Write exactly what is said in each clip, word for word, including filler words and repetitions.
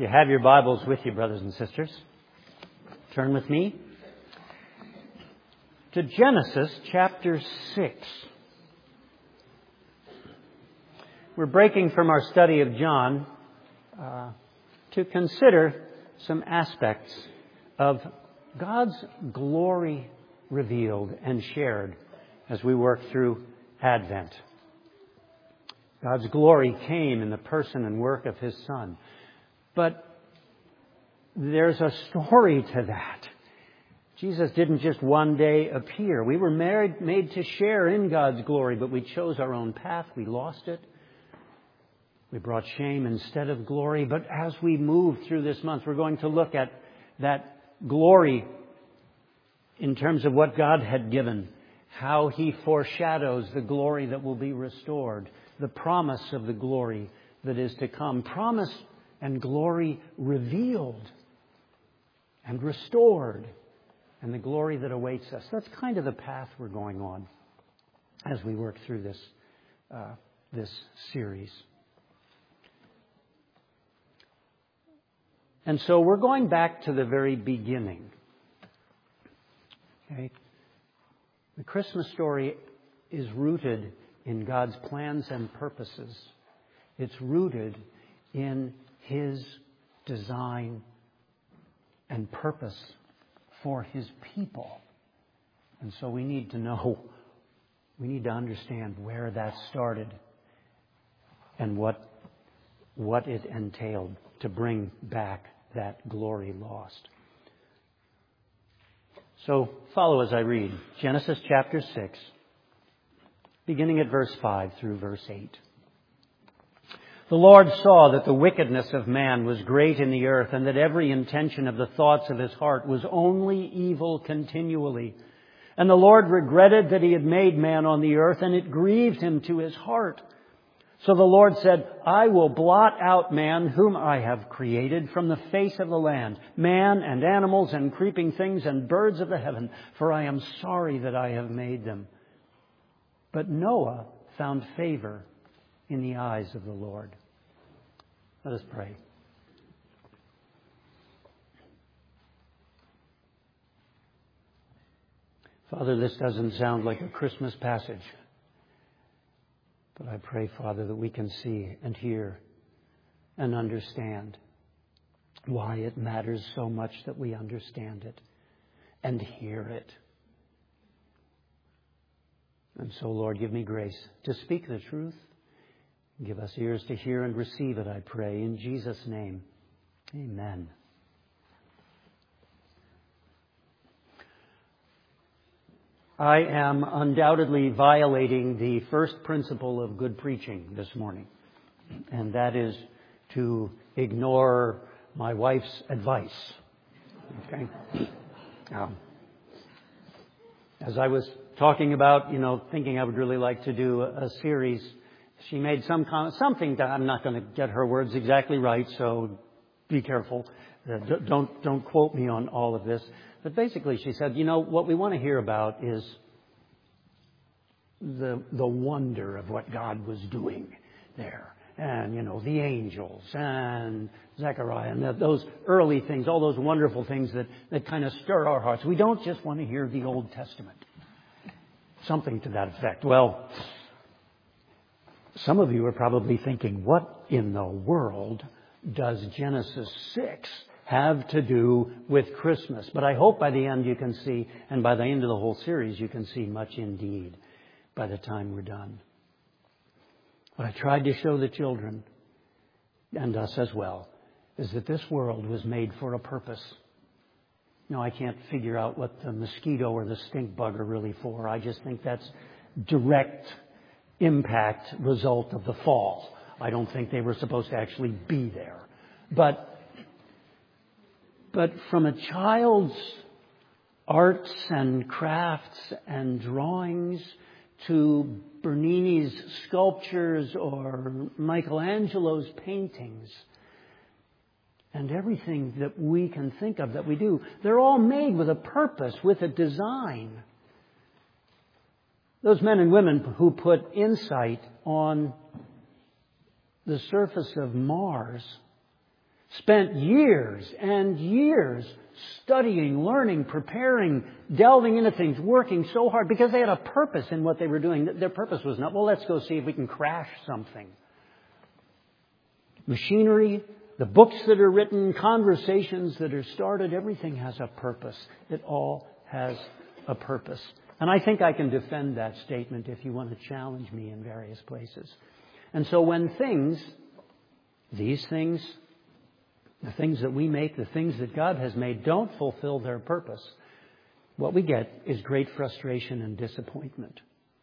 you have your Bibles with you, brothers and sisters, turn with me to Genesis chapter six. We're breaking from our study of John uh, to consider some aspects of God's glory revealed and shared as we work through Advent. God's glory came in the person and work of His Son. But there's a story to that. Jesus didn't just one day appear. We were married, made to share in God's glory, but we chose our own path. We lost it. We brought shame instead of glory. But as we move through this month, we're going to look at that glory in terms of what God had given, how He foreshadows the glory that will be restored, the promise of the glory that is to come, promise and glory revealed and restored, and the glory that awaits us. That's kind of the path we're going on as we work through this uh, this series. And so we're going back to the very beginning. Okay? The Christmas story is rooted in God's plans and purposes. It's rooted in His design and purpose for His people. And so we need to know, we need to understand where that started and what, what it entailed to bring back that glory lost. So follow as I read Genesis chapter six, beginning at verse five through verse eight. The Lord saw that the wickedness of man was great in the earth, and that every intention of the thoughts of his heart was only evil continually. And the Lord regretted that He had made man on the earth, and it grieved Him to His heart. So the Lord said, I will blot out man whom I have created from the face of the land, man and animals and creeping things and birds of the heaven, for I am sorry that I have made them. But Noah found favor in the eyes of the Lord. Let us pray. Father, this doesn't sound like a Christmas passage. But I pray, Father, that we can see and hear and understand why it matters so much that we understand it and hear it. And so, Lord, give me grace to speak the truth. Give us ears to hear and receive it, I pray. In Jesus' name, amen. I am undoubtedly violating the first principle of good preaching this morning, and that is to ignore my wife's advice. Okay? Um, as I was talking about, you know, thinking I would really like to do a, a series, she made some comment, something that I'm not going to get her words exactly right, so be careful. Uh, don't don't quote me on all of this. But basically she said, you know, what we want to hear about is the the wonder of what God was doing there. And, you know, the angels and Zechariah and the, those early things, all those wonderful things that, that kind of stir our hearts. We don't just want to hear the Old Testament. Something to that effect. Well, some of you are probably thinking, what in the world does Genesis six have to do with Christmas? But I hope by the end you can see, and by the end of the whole series, you can see much indeed by the time we're done. What I tried to show the children, and us as well, is that this world was made for a purpose. No, I can't figure out what the mosquito or the stink bug are really for. I just think that's direct impact result of the fall. I don't think they were supposed to actually be there. But, but from a child's arts and crafts and drawings to Bernini's sculptures or Michelangelo's paintings and everything that we can think of that we do, they're all made with a purpose, with a design. Those men and women who put insight on the surface of Mars spent years and years studying, learning, preparing, delving into things, working so hard because they had a purpose in what they were doing. Their purpose was not, well, let's go see if we can crash something. Machinery, the books that are written, conversations that are started, everything has a purpose. It all has a purpose. And I think I can defend that statement if you want to challenge me in various places. And so when things, these things, the things that we make, the things that God has made, don't fulfill their purpose, what we get is great frustration and disappointment.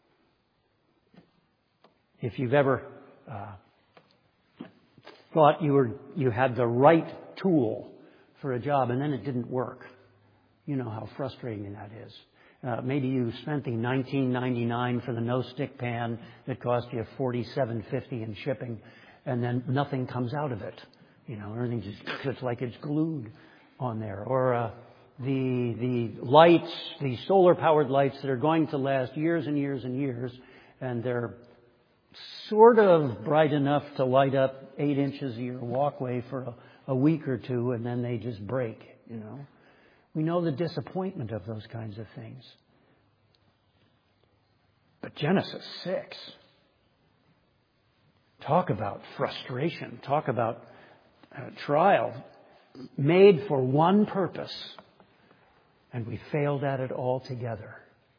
If you've ever uh, thought you were you had the right tool for a job and then it didn't work, you know how frustrating that is. Uh, maybe you spent the nineteen ninety-nine for the no-stick pan that cost you forty-seven fifty in shipping, and then nothing comes out of it. You know, everything just it's like it's glued on there. Or uh, the the lights, the solar-powered lights that are going to last years and years and years, and they're sort of bright enough to light up eight inches of your walkway for a, a week or two, and then they just break. You know. We know the disappointment of those kinds of things. But Genesis six, talk about frustration, talk about uh, trial, made for one purpose, and we failed at it altogether.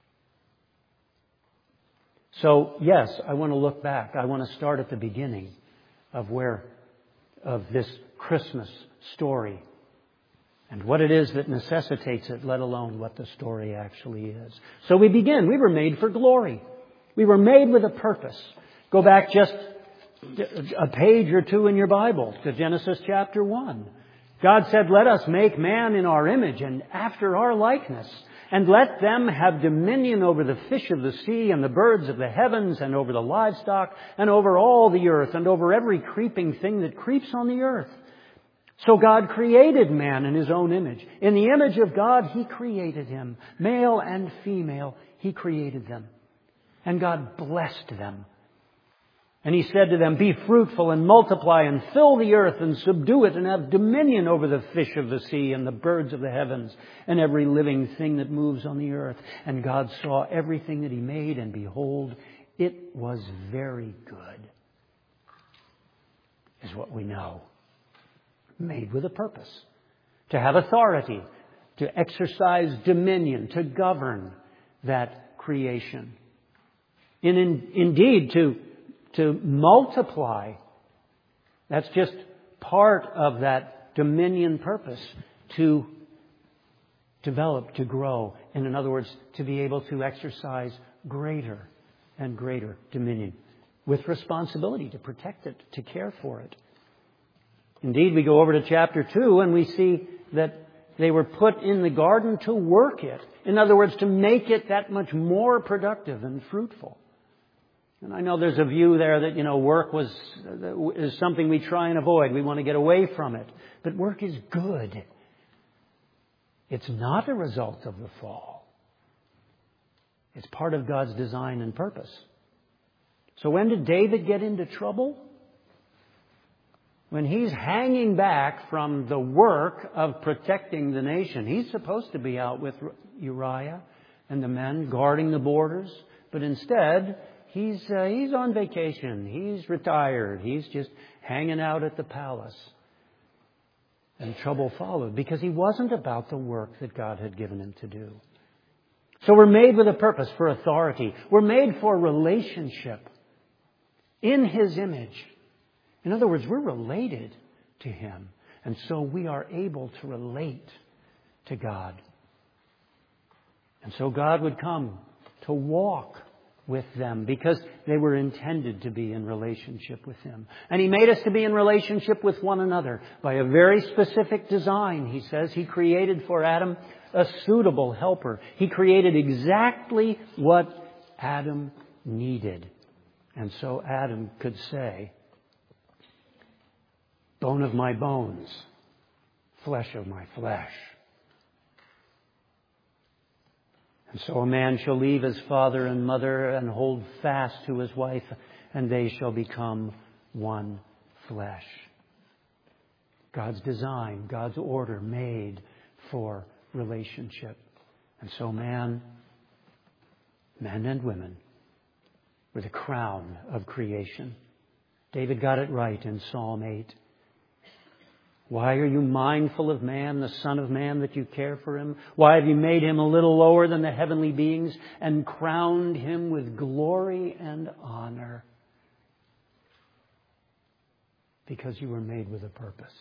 So, yes, I want to look back. I want to start at the beginning of where, of this Christmas story. And what it is that necessitates it, let alone what the story actually is. So we begin. We were made for glory. We were made with a purpose. Go back just a page or two in your Bible to Genesis chapter one. God said, let us make man in our image and after our likeness, and let them have dominion over the fish of the sea and the birds of the heavens and over the livestock and over all the earth and over every creeping thing that creeps on the earth. So God created man in His own image. In the image of God, He created him. Male and female, He created them. And God blessed them. And He said to them, be fruitful and multiply and fill the earth and subdue it and have dominion over the fish of the sea and the birds of the heavens and every living thing that moves on the earth. And God saw everything that He made, and behold, it was very good, is what we know. Made with a purpose. To have authority. To exercise dominion. To govern that creation. And in, indeed, to, to multiply. That's just part of that dominion purpose. To develop, to grow. And in other words, to be able to exercise greater and greater dominion. With responsibility to protect it, to care for it. Indeed, we go over to chapter two and we see that they were put in the garden to work it. In other words, to make it that much more productive and fruitful. And I know there's a view there that, you know, work was is something we try and avoid. We want to get away from it. But work is good. It's not a result of the fall. It's part of God's design and purpose. So when did David get into trouble? When he's hanging back from the work of protecting the nation. He's supposed to be out with Uriah and the men guarding the borders. But instead, he's uh, he's on vacation. He's retired. He's just hanging out at the palace. And trouble followed because he wasn't about the work that God had given him to do. So we're made with a purpose, for authority. We're made for relationship in His image. In other words, we're related to Him. And so we are able to relate to God. And so God would come to walk with them because they were intended to be in relationship with Him. And He made us to be in relationship with one another by a very specific design. He says He created for Adam a suitable helper. He created exactly what Adam needed. And so Adam could say, bone of my bones, flesh of my flesh. And so a man shall leave his father and mother and hold fast to his wife, and they shall become one flesh. God's design, God's order made for relationship. And so man, men and women, were the crown of creation. David got it right in Psalm eight. Why are you mindful of man, the Son of Man, that you care for him? Why have you made him a little lower than the heavenly beings and crowned him with glory and honor? Because you were made with a purpose.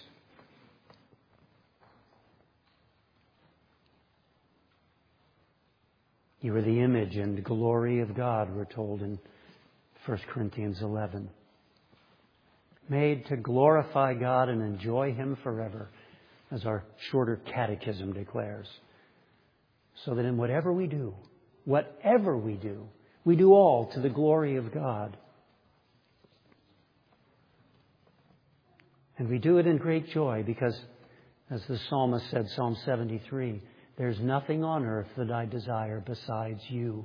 You are the image and glory of God, we're told in First Corinthians eleven. Made to glorify God and enjoy Him forever, as our shorter catechism declares. So that in whatever we do, whatever we do, we do all to the glory of God. And we do it in great joy because, as the psalmist said, Psalm seventy-three, there's nothing on earth that I desire besides you.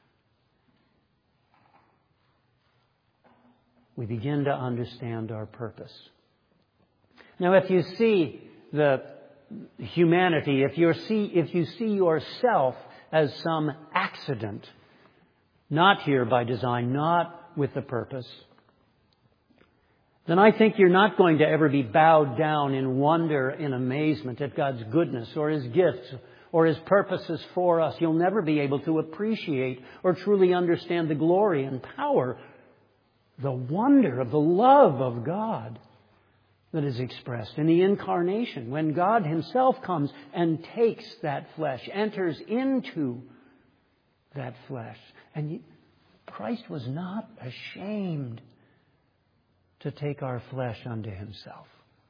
We begin to understand our purpose. Now, if you see the humanity, if you see, if you see yourself as some accident, not here by design, not with a purpose, then I think you're not going to ever be bowed down in wonder and amazement at God's goodness or His gifts or His purposes for us. You'll never be able to appreciate or truly understand the glory and power, the wonder of the love of God that is expressed in the incarnation, when God Himself comes and takes that flesh, enters into that flesh. And Christ was not ashamed to take our flesh unto Himself.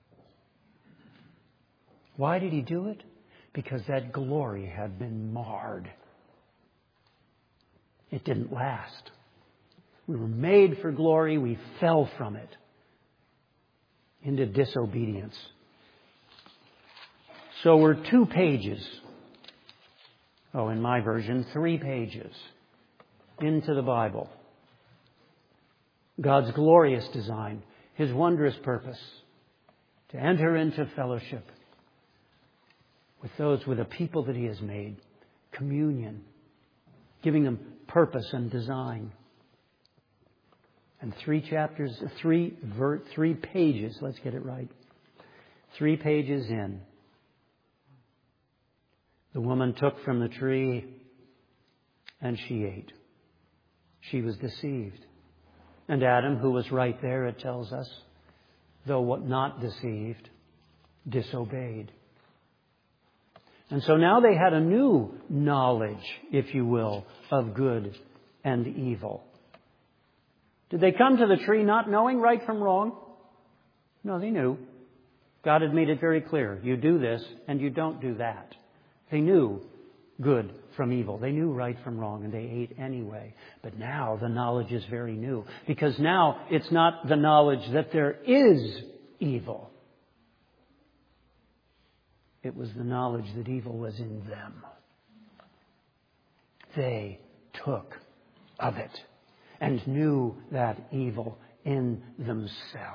Why did He do it? Because that glory had been marred. It didn't last. We were made for glory. We fell from it into disobedience. So we're two pages. Oh, in my version, three pages into the Bible. God's glorious design, His wondrous purpose to enter into fellowship with those, with the people that He has made. Communion. Giving them purpose and design. And three chapters, three ver, three pages, let's get it right. Three pages in. The woman took from the tree and she ate. She was deceived. And Adam, who was right there, it tells us, though not deceived, disobeyed. And so now they had a new knowledge, if you will, of good and evil. Did they come to the tree not knowing right from wrong? No, they knew. God had made it very clear. You do this and you don't do that. They knew good from evil. They knew right from wrong and they ate anyway. But now the knowledge is very new. Because now it's not the knowledge that there is evil. It was the knowledge that evil was in them. They took of it and knew that evil in themselves.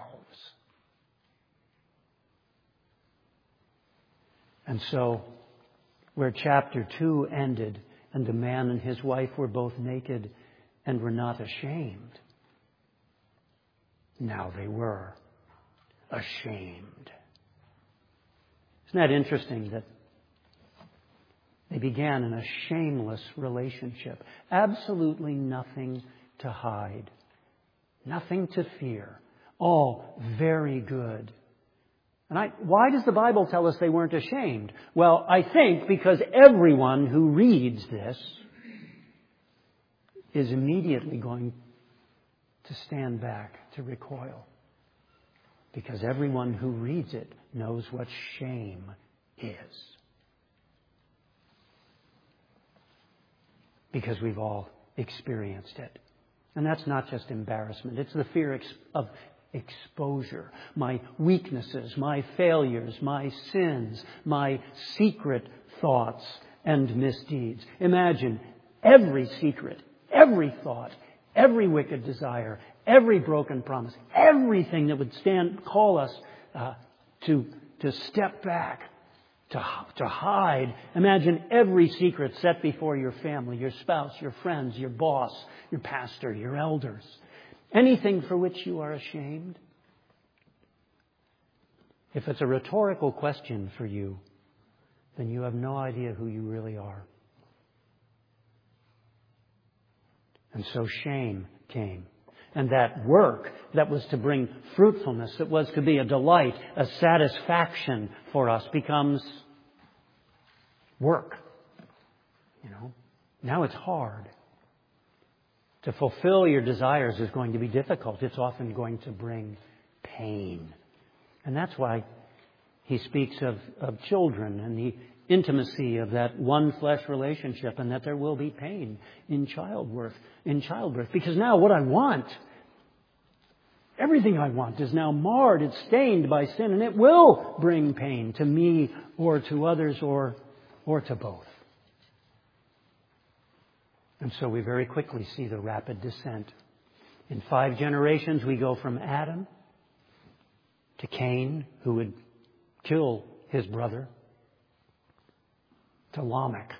And so, where chapter two ended, and the man and his wife were both naked and were not ashamed, now they were ashamed. Isn't that interesting that they began in a shameless relationship? Absolutely nothing to hide. Nothing to fear. All very good. And I, why does the Bible tell us they weren't ashamed? Well, I think because everyone who reads this is immediately going to stand back, to recoil. Because everyone who reads it knows what shame is. Because we've all experienced it. And that's not just embarrassment. It's the fear ex- of exposure. My weaknesses, my failures, my sins, my secret thoughts and misdeeds. Imagine every secret, every thought, every wicked desire, every broken promise, everything that would stand, call us uh, to to step back, to, to hide. Imagine every secret set before your family, your spouse, your friends, your boss, your pastor, your elders. Anything for which you are ashamed. If it's a rhetorical question for you, then you have no idea who you really are. And so shame came. And that work that was to bring fruitfulness, that was to be a delight, a satisfaction for us, becomes work. You know, now it's hard. To fulfill your desires is going to be difficult. It's often going to bring pain. And that's why he speaks of, of children and the intimacy of that one flesh relationship, and that there will be pain in childbirth, in childbirth. Because now what I want, everything I want is now marred, it's stained by sin, and it will bring pain to me or to others or, or to both. And so we very quickly see the rapid descent. In five generations, we go from Adam to Cain, who would kill his brother, to Lamech.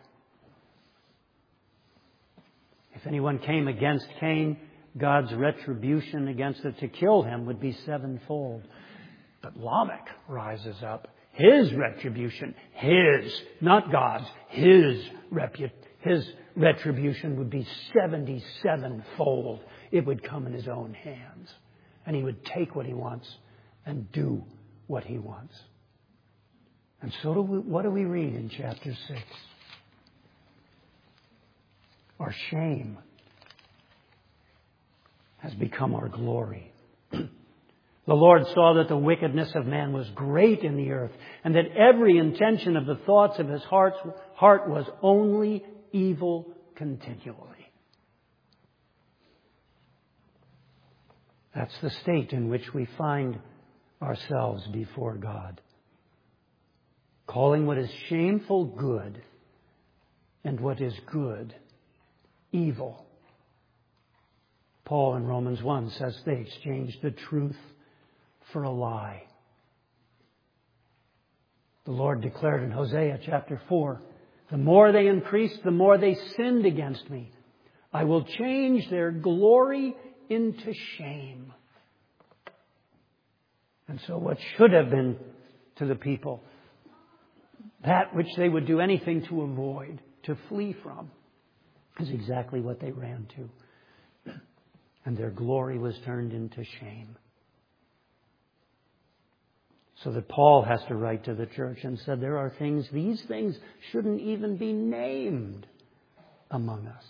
If anyone came against Cain, God's retribution against it to kill him would be sevenfold. But Lamech rises up. His retribution, his, not God's, his repu- his retribution would be seventy-seven-fold. It would come in his own hands. And he would take what he wants and do what he wants. And so do we, what do we read in chapter six? Our shame has become our glory. The Lord saw that the wickedness of man was great in the earth, and that every intention of the thoughts of his heart, heart was only evil continually. That's the state in which we find ourselves before God. Calling what is shameful good, and what is good evil. Paul in Romans one says they exchanged the truth for a lie. The Lord declared in Hosea chapter four, the more they increased, the more they sinned against me. I will change their glory into shame. And so what should have been to the people, that which they would do anything to avoid, to flee from, is exactly what they ran to. And their glory was turned into shame. So that Paul has to write to the church and said there are things, these things shouldn't even be named among us.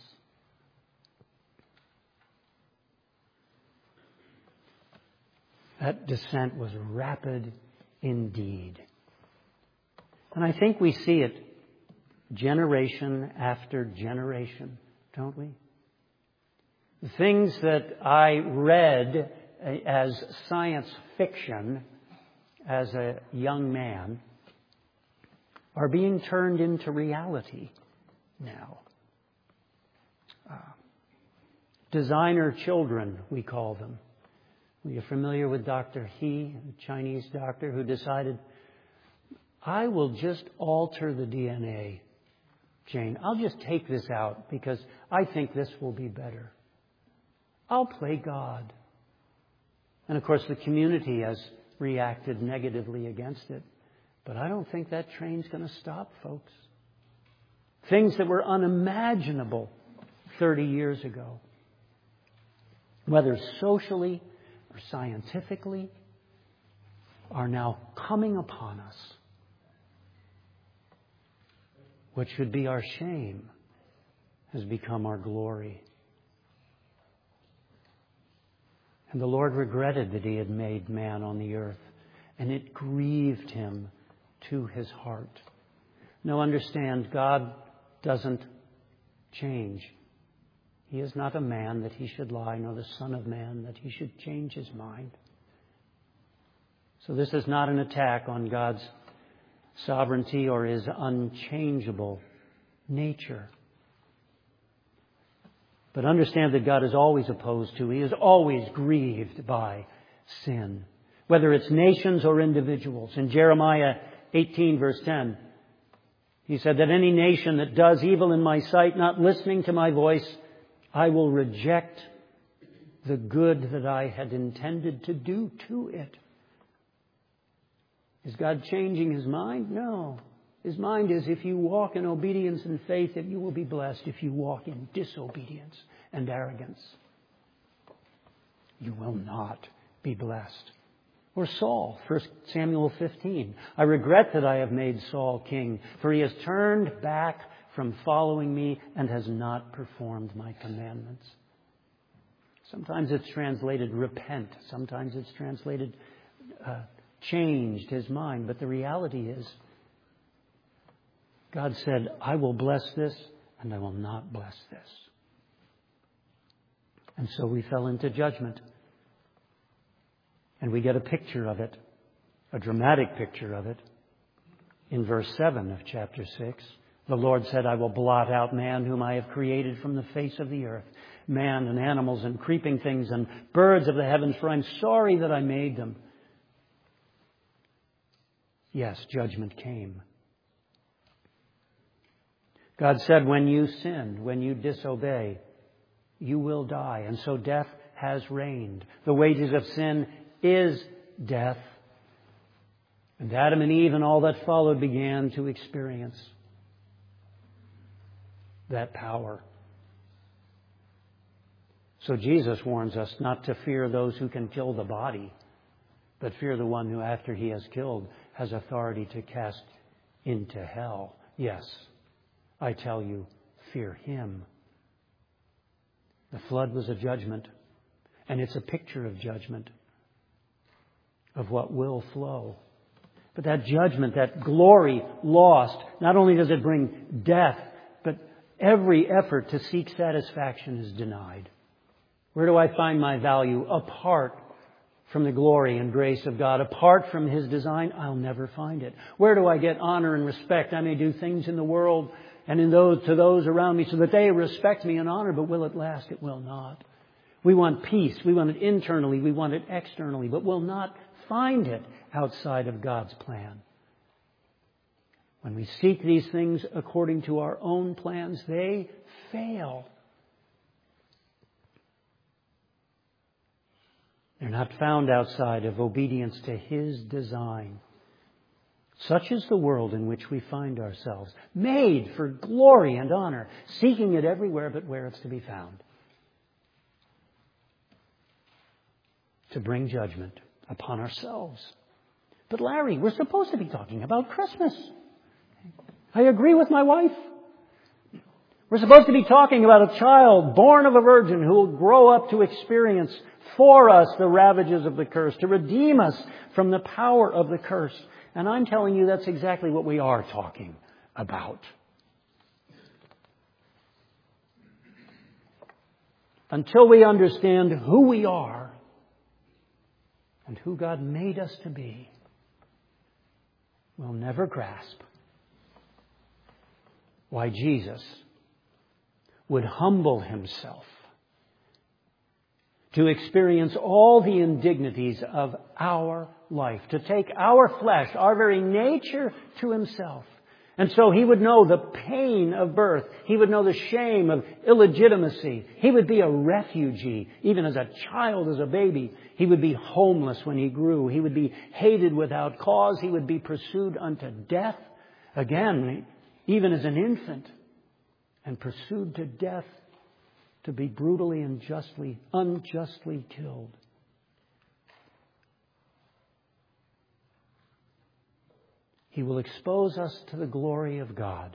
That descent was rapid indeed. And I think we see it generation after generation, don't we? The things that I read as science fiction as a young man are being turned into reality now. Uh, designer children, we call them. Are you familiar with Doctor He, a Chinese doctor who decided, I will just alter the D N A, Jane. I'll just take this out because I think this will be better. I'll play God. And of course the community has reacted negatively against it. But I don't think that train's going to stop, folks. Things that were unimaginable thirty years ago, whether socially or scientifically, are now coming upon us. What should be our shame has become our glory. And the Lord regretted that He had made man on the earth, and it grieved Him to His heart. Now understand, God doesn't change. He is not a man that He should lie, nor the Son of Man that He should change His mind. So this is not an attack on God's sovereignty or His unchangeable nature. But understand that God is always opposed to, He is always grieved by sin. whether it's nations or individuals. In Jeremiah eighteen, verse ten, he said that any nation that does evil in my sight, not listening to my voice, I will reject the good that I had intended to do to it. Is God changing His mind? No. His mind is, if you walk in obedience and faith, that you will be blessed. If you walk in disobedience and arrogance, you will not be blessed. Or Saul, First Samuel fifteen. I regret that I have made Saul king, for he has turned back from following me and has not performed my commandments. Sometimes it's translated repent. Sometimes it's translated uh, changed his mind. But the reality is, God said, I will bless this and I will not bless this. And so we fell into judgment. And we get a picture of it, a dramatic picture of it, in verse seven of chapter six. The Lord said, I will blot out man whom I have created from the face of the earth, man and animals and creeping things and birds of the heavens, for I'm sorry that I made them. Yes, judgment came. God said, when you sin, when you disobey, you will die. And so death has reigned. The wages of sin is death. And Adam and Eve and all that followed began to experience that power. So Jesus warns us not to fear those who can kill the body, but fear the one who, after he has killed, has authority to cast into hell. Yes, I tell you, fear him. The flood was a judgment, and it's a picture of judgment, of what will flow. But that judgment, that glory lost, not only does it bring death, but every effort to seek satisfaction is denied. Where do I find my value? Apart from the glory and grace of God, apart from His design, I'll never find it. Where do I get honor and respect? I may do things in the world and in those to those around me so that they respect me and honor, but will it last? It will not. We want peace. We want it internally. We want it externally, but we'll not find it outside of God's plan. When we seek these things according to our own plans, they fail. They're not found outside of obedience to His design. Such is the world in which we find ourselves, made for glory and honor, seeking it everywhere but where it's to be found, to bring judgment upon ourselves. But Larry, we're supposed to be talking about Christmas. I agree with my wife. We're supposed to be talking about a child born of a virgin who will grow up to experience for us the ravages of the curse, to redeem us from the power of the curse. And I'm telling you that's exactly what we are talking about. Until we understand who we are and who God made us to be, we'll never grasp why Jesus would humble Himself to experience all the indignities of our life, to take our flesh, our very nature, to Himself. And so He would know the pain of birth. He would know the shame of illegitimacy. He would be a refugee, even as a child, as a baby. He would be homeless when He grew. He would be hated without cause. He would be pursued unto death. Again, even as an infant, and pursued to death, to be brutally and justly, unjustly killed. He will expose us to the glory of God.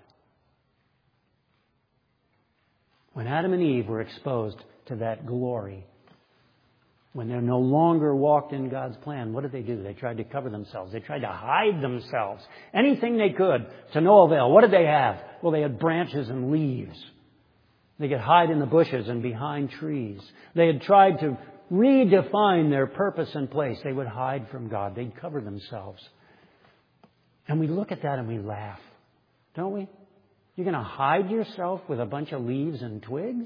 When Adam and Eve were exposed to that glory, when they no longer walked in God's plan, what did they do? They tried to cover themselves. They tried to hide themselves. Anything they could, to no avail. What did they have? Well, they had branches and leaves. They could hide in the bushes and behind trees. They had tried to redefine their purpose and place. They would hide from God. They'd cover themselves. And we look at that and we laugh, don't we? You're going to hide yourself with a bunch of leaves and twigs?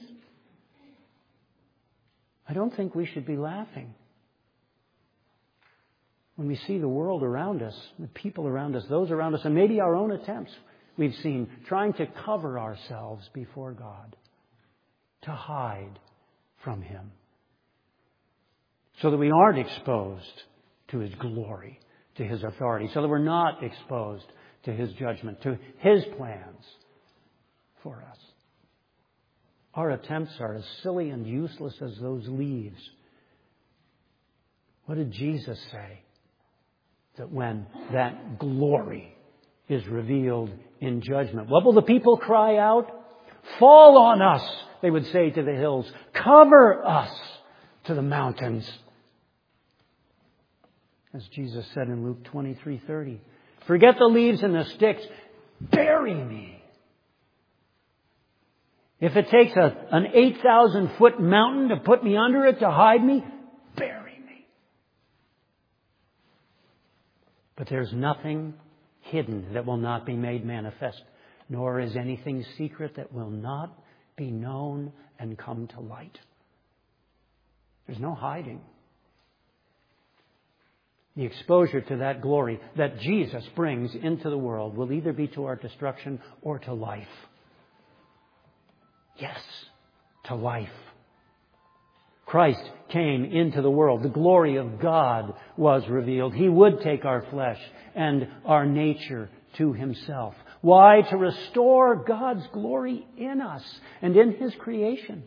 I don't think we should be laughing. when we see the world around us, the people around us, those around us, and maybe our own attempts we've seen trying to cover ourselves before God, to hide from Him, so that we aren't exposed to His glory, to His authority, so that we're not exposed to His judgment, to His plans for us. Our attempts are as silly and useless as those leaves. What did Jesus say? That when that glory is revealed in judgment, what will the people cry out? Fall on us, they would say to the hills. Cover us to the mountains. As Jesus said in Luke twenty-three thirty, forget the leaves and the sticks. Bury me. If it takes a, an eight thousand foot mountain to put me under it, to hide me, bury me. But there's nothing hidden that will not be made manifest, nor is anything secret that will not be known and come to light. There's no hiding. The exposure to that glory that Jesus brings into the world will either be to our destruction or to life. Yes, to life. Christ came into the world. The glory of God was revealed. He would take our flesh and our nature to Himself. Why? To restore God's glory in us and in His creation.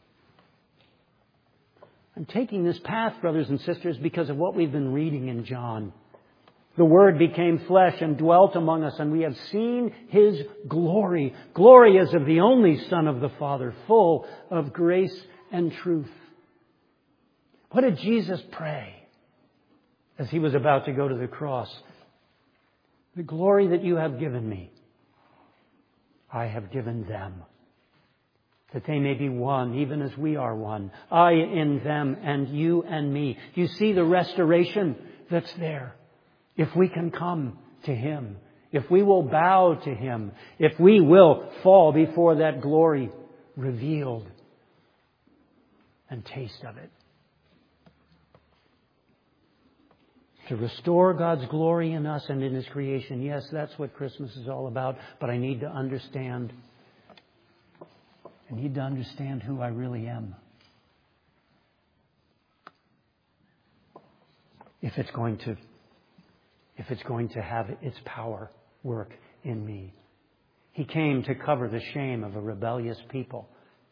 I'm taking this path, brothers and sisters, because of what we've been reading in John. The Word became flesh and dwelt among us, and we have seen His glory. Glory as of the only Son of the Father, full of grace and truth. What did Jesus pray as He was about to go to the cross? The glory that you have given me, I have given them, that they may be one, even as we are one. I in them and you and me. You see the restoration that's there. If we can come to Him, if we will bow to Him, if we will fall before that glory revealed and taste of it. To restore God's glory in us and in His creation. Yes, that's what Christmas is all about. But I need to understand. I need to understand who I really am. If it's going to, if it's going to have its power work in me. He came to cover the shame of a rebellious people.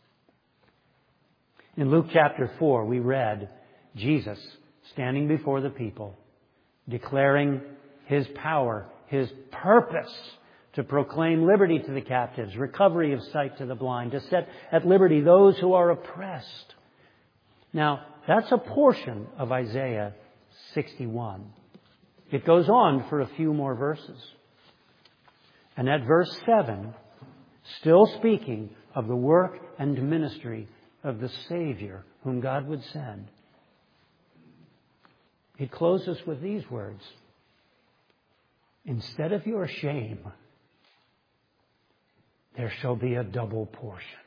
In Luke chapter four, we read Jesus standing before the people, declaring His power, His purpose to proclaim liberty to the captives, recovery of sight to the blind, to set at liberty those who are oppressed. Now, that's a portion of Isaiah sixty-one. It goes on for a few more verses. And at verse seven, still speaking of the work and ministry of the Savior whom God would send, it closes with these words. Instead of your shame, there shall be a double portion.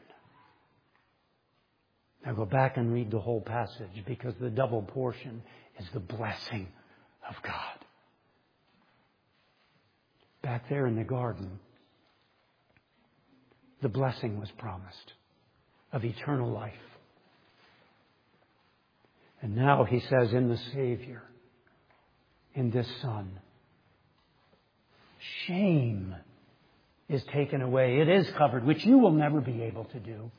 Now go back and read the whole passage, because the double portion is the blessing of God. Back there in the garden, the blessing was promised of eternal life. And now He says in the Savior, in this Son, shame is taken away. It is covered, which you will never be able to do.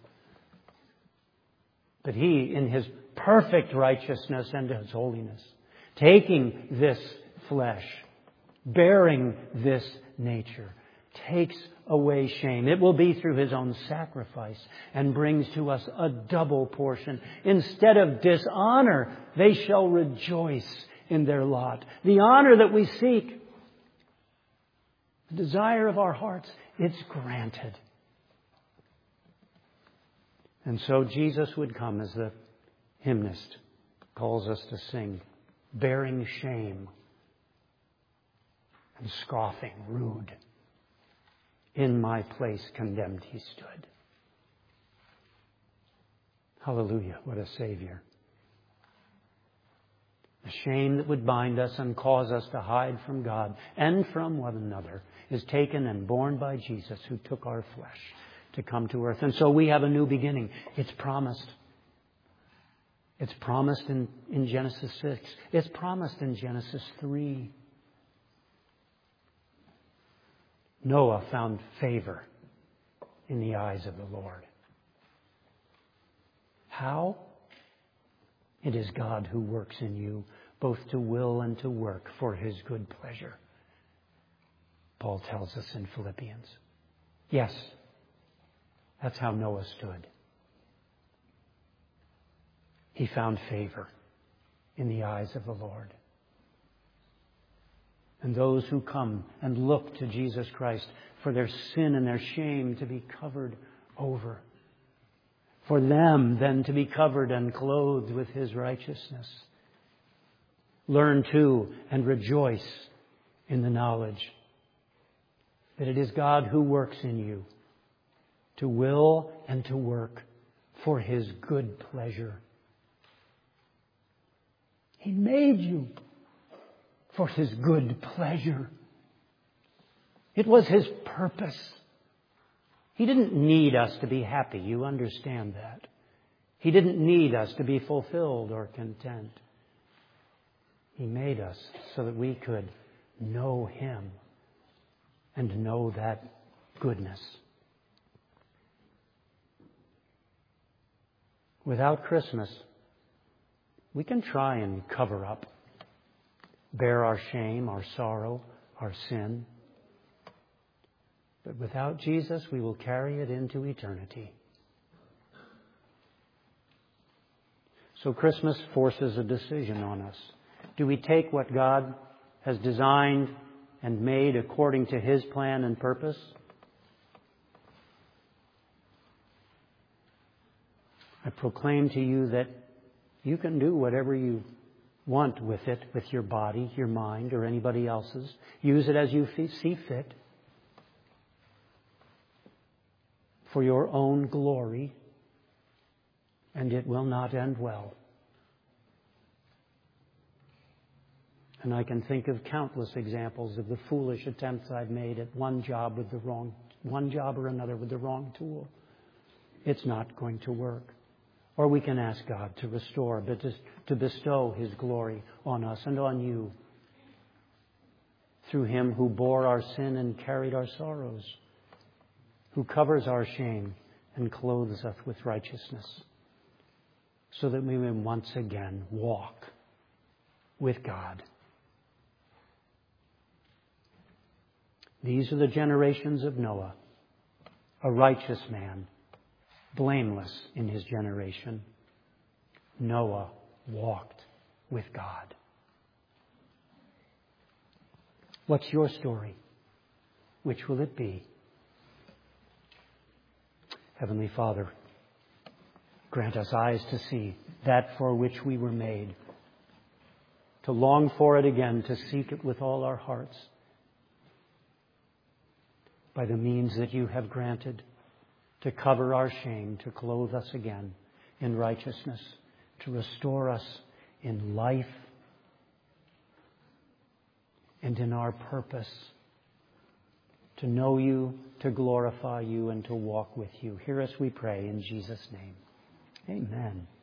But He, in His perfect righteousness and His holiness, taking this flesh, bearing this nature, takes away shame. It will be through His own sacrifice and brings to us a double portion. Instead of dishonor, they shall rejoice in their lot. The honor that we seek, the desire of our hearts, it's granted. And so Jesus would come, as the hymnist calls us to sing, bearing shame and scoffing, rude. In my place condemned He stood. Hallelujah, what a Savior. The shame that would bind us and cause us to hide from God and from one another is taken and borne by Jesus, who took our flesh to come to earth. And so we have a new beginning. It's promised. It's promised in, in Genesis six. It's promised in Genesis three. Noah found favor in the eyes of the Lord. How? It is God who works in you, both to will and to work for His good pleasure. Paul tells us in Philippians. Yes, that's how Noah stood. He found favor in the eyes of the Lord. And those who come and look to Jesus Christ for their sin and their shame to be covered over. For them then to be covered and clothed with His righteousness. Learn too and rejoice in the knowledge that it is God who works in you to will and to work for His good pleasure. He made you for His good pleasure. It was His purpose. He didn't need us to be happy. You understand that. He didn't need us to be fulfilled or content. He made us so that we could know Him and know that goodness. Without Christmas, we can try and cover up, bear our shame, our sorrow, our sin. But without Jesus, we will carry it into eternity. So Christmas forces a decision on us. Do we take what God has designed and made according to His plan and purpose? I proclaim to you that you can do whatever you want with it, with your body, your mind, or anybody else's. Use it as you see fit for your own glory, and it will not end well. And I can think of countless examples of the foolish attempts I've made at one job with the wrong, one job or another with the wrong tool. It's not going to work. Or we can ask God to restore, but to bestow His glory on us and on you through Him who bore our sin and carried our sorrows, who covers our shame and clothes us with righteousness, so that we may once again walk with God. These are the generations of Noah, a righteous man, blameless in his generation. Noah walked with God. What's your story? Which will it be? Heavenly Father, grant us eyes to see that for which we were made, to long for it again, to seek it with all our hearts, by the means that you have granted, to cover our shame, to clothe us again in righteousness, to restore us in life and in our purpose, to know you, to glorify you, and to walk with you. Hear us, we pray, in Jesus' name. Amen.